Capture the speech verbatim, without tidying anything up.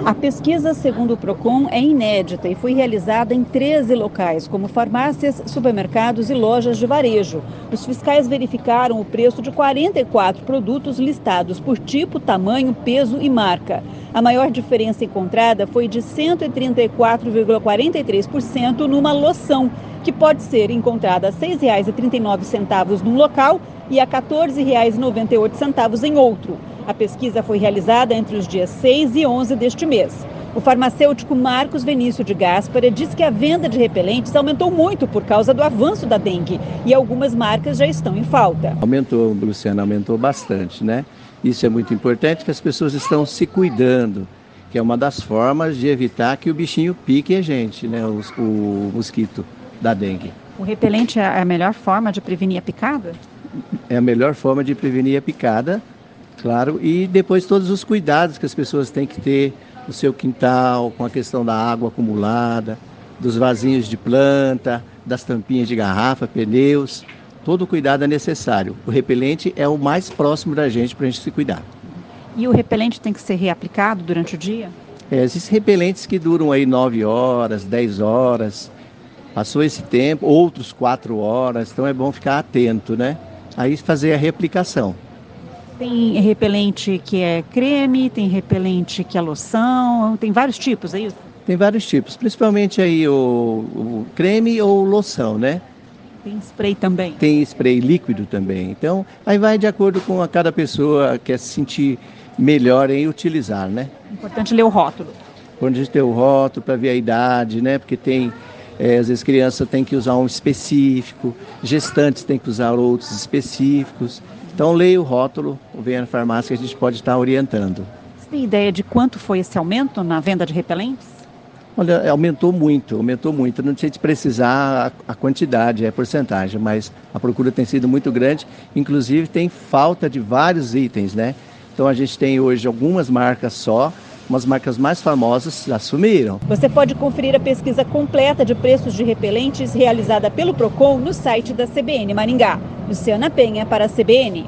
A pesquisa, segundo o Procon, é inédita e foi realizada em treze locais, como farmácias, supermercados e lojas de varejo. Os fiscais verificaram o preço de quarenta e quatro produtos listados por tipo, tamanho, peso e marca. A maior diferença encontrada foi de cento e trinta e quatro vírgula quarenta e três por cento numa loção, que pode ser encontrada a seis reais e trinta e nove centavos num local e a quatorze reais e noventa e oito centavos em outro. A pesquisa foi realizada entre os dias seis e onze deste mês. O farmacêutico Marcos Venício de Gaspari diz que a venda de repelentes aumentou muito por causa do avanço da dengue e algumas marcas já estão em falta. Aumentou, Luciana, aumentou bastante, né? Isso é muito importante, que as pessoas estão se cuidando, que é uma das formas de evitar que o bichinho pique a gente, né? O, o mosquito da dengue. O repelente é a melhor forma de prevenir a picada? É a melhor forma de prevenir a picada, claro, e depois todos os cuidados que as pessoas têm que ter no seu quintal, com a questão da água acumulada, dos vasinhos de planta, das tampinhas de garrafa, pneus, todo o cuidado é necessário. O repelente é o mais próximo da gente para a gente se cuidar. E o repelente tem que ser reaplicado durante o dia? É, existem repelentes que duram aí nove horas, dez horas, passou esse tempo, outros quatro horas, então é bom ficar atento, né? Aí fazer a reaplicação. Tem repelente que é creme, tem repelente que é loção, tem vários tipos, é isso? Tem vários tipos, principalmente aí o, o creme ou loção, né? Tem spray também? Tem spray líquido também. Então, aí vai de acordo com a cada pessoa quer se sentir melhor em utilizar, né? Importante ler o rótulo. Quando a gente tem o rótulo para ver a idade, né? Porque tem, é, às vezes crianças têm que usar um específico, gestantes têm que usar outros específicos. Então, leia o rótulo, venha na farmácia que a gente pode estar orientando. Você tem ideia de quanto foi esse aumento na venda de repelentes? Olha, aumentou muito, aumentou muito. Não sei te precisar a, a quantidade, a porcentagem, mas a procura tem sido muito grande. Inclusive, tem falta de vários itens, né? Então, a gente tem hoje algumas marcas só, umas marcas mais famosas já sumiram. Você pode conferir a pesquisa completa de preços de repelentes realizada pelo Procon no site da C B N Maringá. Luciana Penha para a C B N.